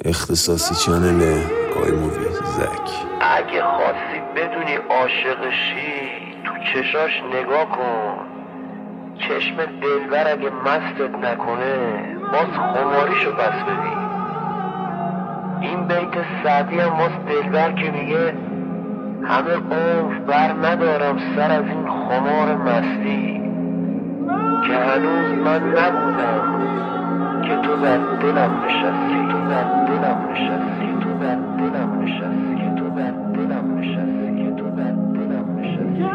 اختصاصی چنل آی مووی زک. اگه خواستی بدونی عاشقشی تو چشاش نگاه کن. چشم دلبر اگه مستت نکنه باز خماریشو پس ببین. این بیت سعدی هم باز دلبر که میگه همه عمر بر ندارم سر از این خمار مستی که هنوز من نبودم که تو در دلم نشستی، تو در دلم نشستی، تو در دلم نشستی، که تو در دلم نشستی، که تو در دلم نشستی.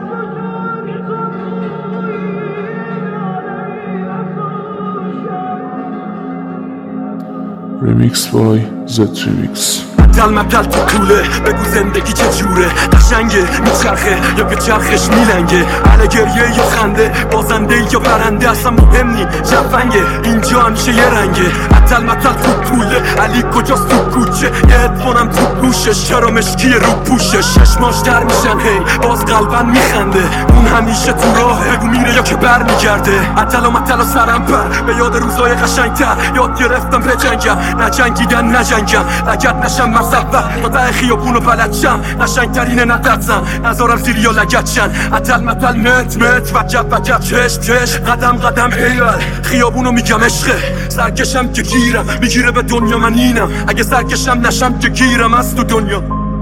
ریمیکس بای زت ریمیکس. متل تو کوله بگو زندگی چه جوره، قشنگه میچرخه یا که چرخش میلنگه، علی گریه یا خنده، بازنده یا برنده اصلا مهم نی، جفنگه اینجا همیشه یه رنگه. متل تو کوله، علی کجاست تو کوچه، یه هدفونم تو گوشش، چرا مشکی رو پوشش، چشماش در میشن هی باز قلبن میخنده، اون همیشه تو راه بگو میره یا که بر میگرده. متل و سرم پر به یاد روزای قشنگتر، یاد گرفتم بجنگم نجنگیدن نجنگم، لگد نشم مصبر تا ته خیابونو بلدشم، قشنگترینه ندرسم نذارم زیر یا لگدشن. متل مت وجب چش قدم هیل خیابونو میگم عشقه، سرکشم که گیرم میگیره به دنیا، من اینم اگه سرکشم نشم که گیرم از تو دنیا.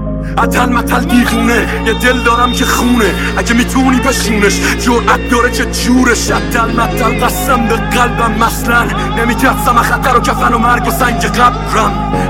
متل دیخونه یه دل دارم که خونه، اگه میتونی بشونش جرأت داره چه جورش. متل قسم به قلبم مثلا نمیترسم خطر و کفن و مرگ و سنگ قبرم.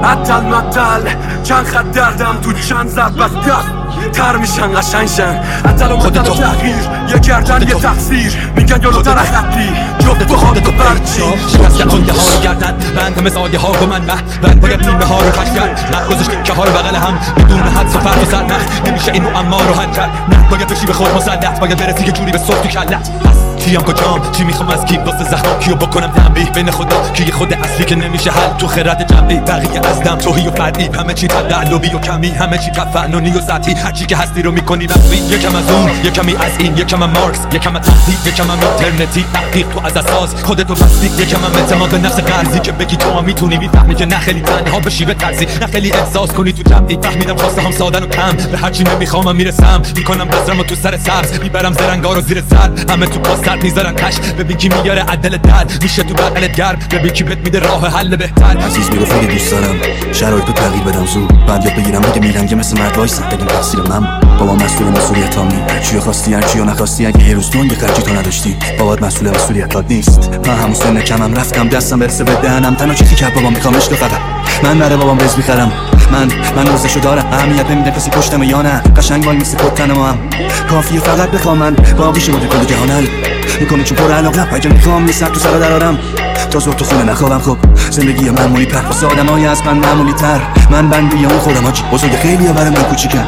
متل چند خط دردم تو چند ضرب از دست تر میشن قشنگشن. متل و تغییر یه گردن یه تقصیر، میگن یالو تر خطی جفت و خودتو برچی شکست کنده ها رو گردن بند همه سایه ها و من بند باید نیمه ها رو خش کرد، نه گذاشتیم که ها رو بغل هم بدون حدس و فرد و سرنخ، نمیشه اینو اما رو حل کرد، نه باید بشی به خود مسلط، باید برسی یه جوری به صوت تو کلت. کیم کجام چی میخوام از کی واسه زخم کیو بکنم تنبیه بین خدا کی خود اصلی که نمیشه حل تو خرد جنبی، بقیه از دم توهی و فردی همه چی تعلبی و کمی، همه چی تفننی و سطحی، هر چی که هستی رو میکنی نفی، یکم از اون یکمی از این، یکم مارکس یکم تحقیق، یکم اینترنتی تحقیق تو از اساس خودتو بستی، یکم اعتماد به نفس قرضی که بگی تو هم میتونی، میفهمی که نه خیلی تنها بشی به ترسی، نه خیلی احساس کنی تو جمعی، فهمیدم خواسته هم سادن و کم به هر چی نمیخوام میرسم، میکنم بذرمو تو سر سبز، میبرم زرنگا رو زیر زرد، همه تو پاستر میذارن کش، ببین کی میاره عدل درد میشه تو بغلت گرم، ببین کی بهت میده راه حل بهتر. عزیز میگفت اگه دوست دارم شرایطو تغییر بدم زود، بعد یاد بگیرم اگه میرنگه مثل مرد وایسم بگیم تقصیر من، بابا مسئول مسئولیتام نی، هرچی خواستی هرچی نخواستی، اگه یه روز تو یه خرجی تو نداشتی بابات مسئول مسئولیتات نیست. من همون سن کمم رفتم دستم برسه به دهنم، تنها چیزی که بابام میخوام عشق فقط من برای بابام رز میخرم، من روزشو دارم اهمیت نمیده کسی پشتم یا نه، قشنگ وای میسه کتن ما هم کافیه فقط بخوام، من باقی شده کل جهان حل میکنه چون پر علاقم، اگه میخوام یه سر تو سر درارم تا زور تو خونه نخوابم. خب زندگی معمولی پر واسه آدمای از من معمولی تر، من بندی اون خودم آجی بزرگ خیلی برای من کوچیکم.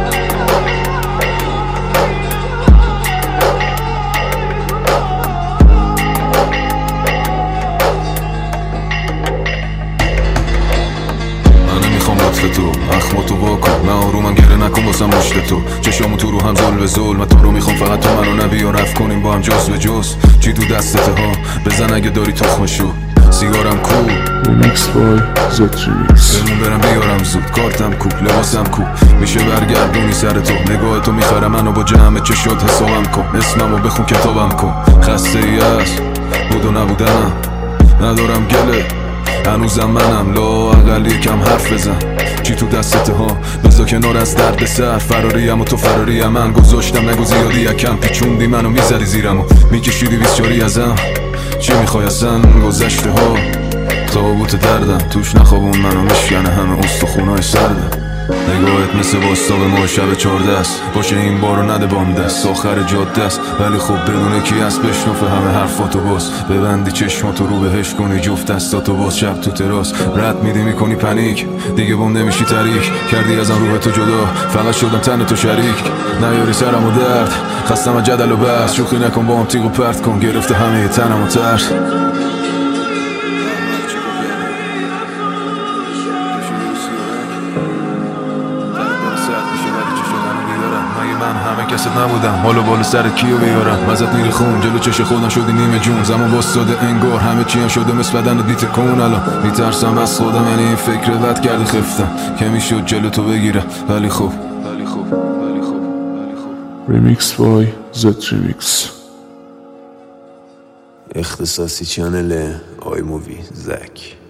تو اخماتو واکن من آرومم گره نکن واسم مشت تو، چشامو تو رو هم زل به زل، من تو رو میخوام فقط تو منو نبی و رفت کنیم با هم جز به جز، چی تو دستته ها بزن اگه داری تخمشو، سیگارم کو ریمیکس بای زت ریمیکس. برم بیارم زود کارتم کو لباسم کو، میشه برگردونی سر تو نگاه تو میخره منو با جمع چه شد حسابم کن، اسممو بخون کتابم کن، خسته ای است بود و نبودنم ندارم گله هنوزم منم لا اقل یکم حرف بزن، چی تو دستته ها بذار کنار از درد سر، فراریم و تو فراریم، من گذاشتم نگو زیادی یکم پیچوندی منو میزدی زیرم و میکشیدی بیسیاری ازم، چی میخوای اصلا گذشته ها تابوت دردم توش نخوابون منو میشکنه همه استخونای سردم، نگاهت مثل باستاب ما شب 14 است، باشه این بارو نده بام دست آخر جاده است، ولی خب بدونه کی هست بشنفه همه حرفاتو باز، ببندی چشماتو رو بهش کنی جفت دستاتو باز، شب تو تراس رد میدی میکنی پنیک، دیگه بام نمیشی تاریک، کردی ازم روح تو جدا فقط شدم تن تو شریک، نیاری سرم و درد خستم از جدل و بحث، شوخی نکن با هم تیغ و پرت کن گرفته همه تنم و ترس. من همه کست نبودم، حالا بالا سر کیو بیارم؟ ازت میره خون، جلو چش خودم شدی نیمه جون. زمان واسطاده انگار همه چیم شده مثل بدن دیت کن. الان میترسم از خودم، یعنی این فکر بد کرده خفتم که میشد جلو تو بگیرم. ولی خوب Remix by Z-Remix. اختصاصی چنل آی مووی زک.